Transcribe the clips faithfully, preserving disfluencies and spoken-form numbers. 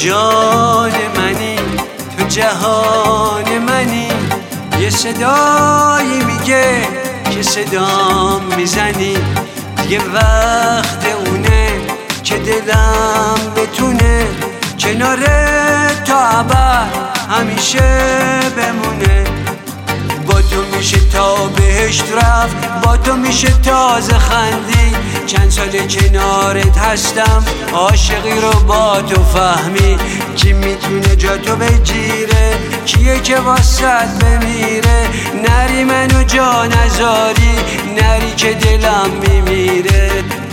جان منی، تو جهان منی. یه صدایی میگه که صدام میزنی، دیگه وقت اونه که دلم بتونه کنارت تا ابد همیشه بمونه. با تو میشه تا بهشت رفت، با تو میشه تازه خندی. چند سال کنارت هستم، عاشقی رو با تو فهمی. کی میتونه جا تو بگیره، کیه که واسط بمیره؟ نری منو جا نذاری، نری که دلم میمیره.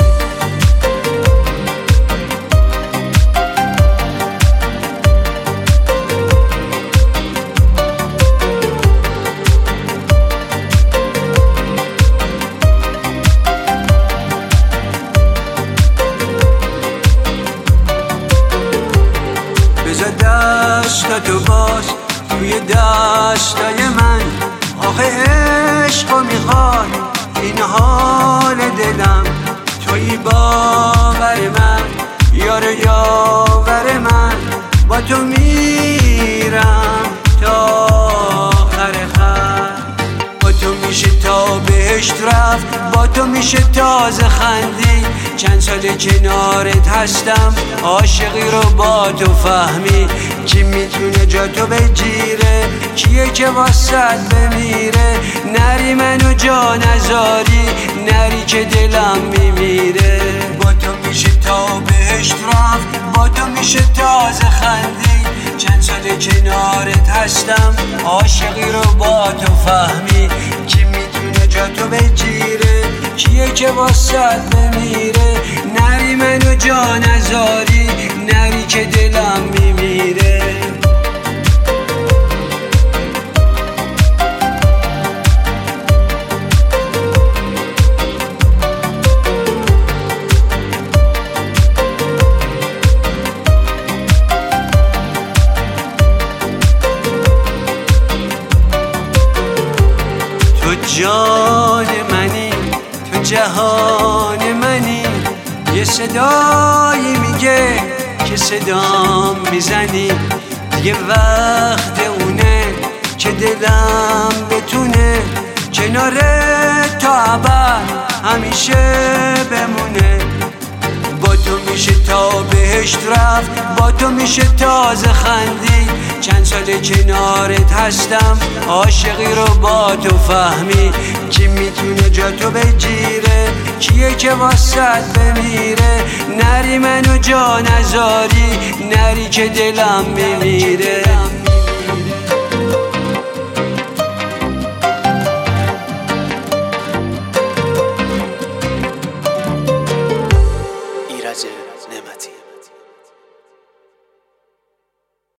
بذار دستاتو باز توی دستای من، آخه عشقو میخواد این حال دلم. توی باور من، یار یاور من، با تو میرم تا آخر خط. با تو میشه تا بهشت رفت، با تو میشه تازه خندی. چند سال کنارت هستم، عاشقی رو با تو فهمی. کی میتونه جا تو بگیره، کیه که واسط بمیره؟ نری منو جا نذاری، نری که دلم میمیره. با تو میشه تا بهشت رفت، با تو میشه تازه خندی. چند سال کنارت هستم، عاشقی رو با تو فهمی. کی میتونه جا تو بگیره، کیه که واسط بمیره؟ نری منو جا نذاری، نری که دلم میمیره. تو جان منی، تو جهان منی. یه صدایی میگه که صدام میزنی، دیگه وقت اونه که دلم بتونه کنارت تا ابد همیشه بمونه. با تو میشه تا بهشت رفت، با تو میشه تازه خندی. چند سال کنارت هستم، عاشقی رو با تو فهمی. کی میتونه جا تو بگیره، کیه که واسط بمیره؟ نری منو جا نذاری، نری که دلم میمیره.